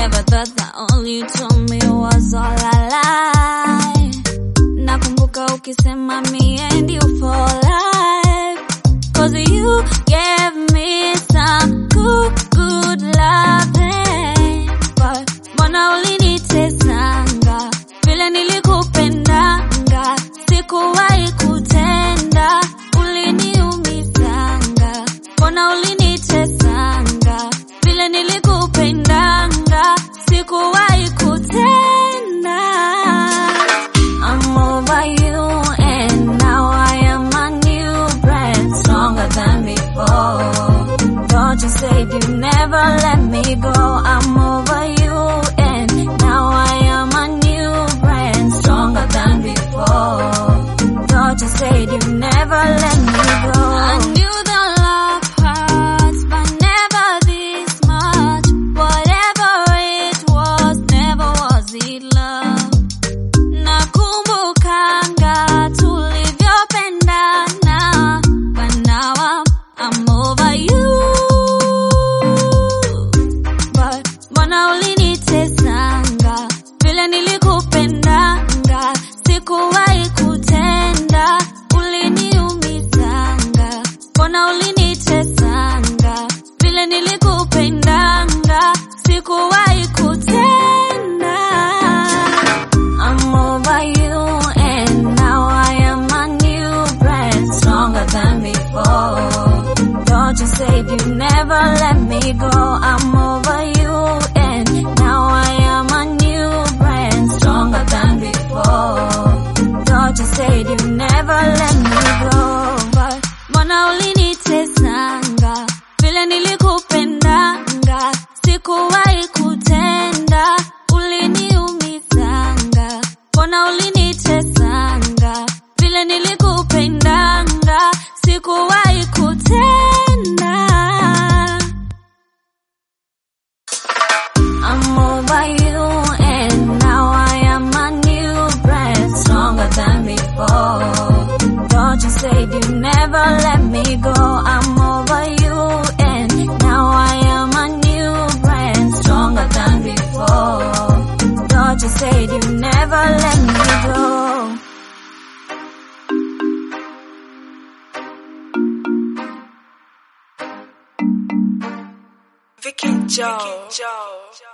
never thought that all you told me was all a lie. Nakumbuka ukisema me and you for life, 'cause you gave me some good loving. But mbona ulinitesanga vile nilikupendanga, sikuwahi kutenda, uliniumizanga. Mbona ulinitesanga vile nilikupendanga, sikuwahi kutenda. I'm over you and now I am a new brand, stronger than before. Don't you say you never let me go. I'm over you and now I am a new brand, stronger than before. Don't you say you never let me go. I knew the love hurts, but never this much. Whatever it was, never was it love. Nakumbukanga tulivyopendana, but now I'm over you. But mbona ulinitesanga vile nilikupendanga, sikuwahi kutenda, uliniumizanga. Mbona ulinitesanga vile nilikupendanga, sikuwahi kutenda. I'm over you and now I am a new brand, stronger than before. Don't you say you never let me go. I'm over you and now I am a new brand, stronger than before. Don't you say you never let me go. But mbona ulinitesanga vile nilikupendanga, sikuwahi kutenda, uliniumizanga. Mbona ulinitesanga vile nilikupendanga, sikuwahi kutenda. I'm over you and now I am a new brand, stronger than before. Don't you say you never let me go. I'm over you and now I am a new brand, stronger than before. Don't you say you never let me go. Vicky Joe.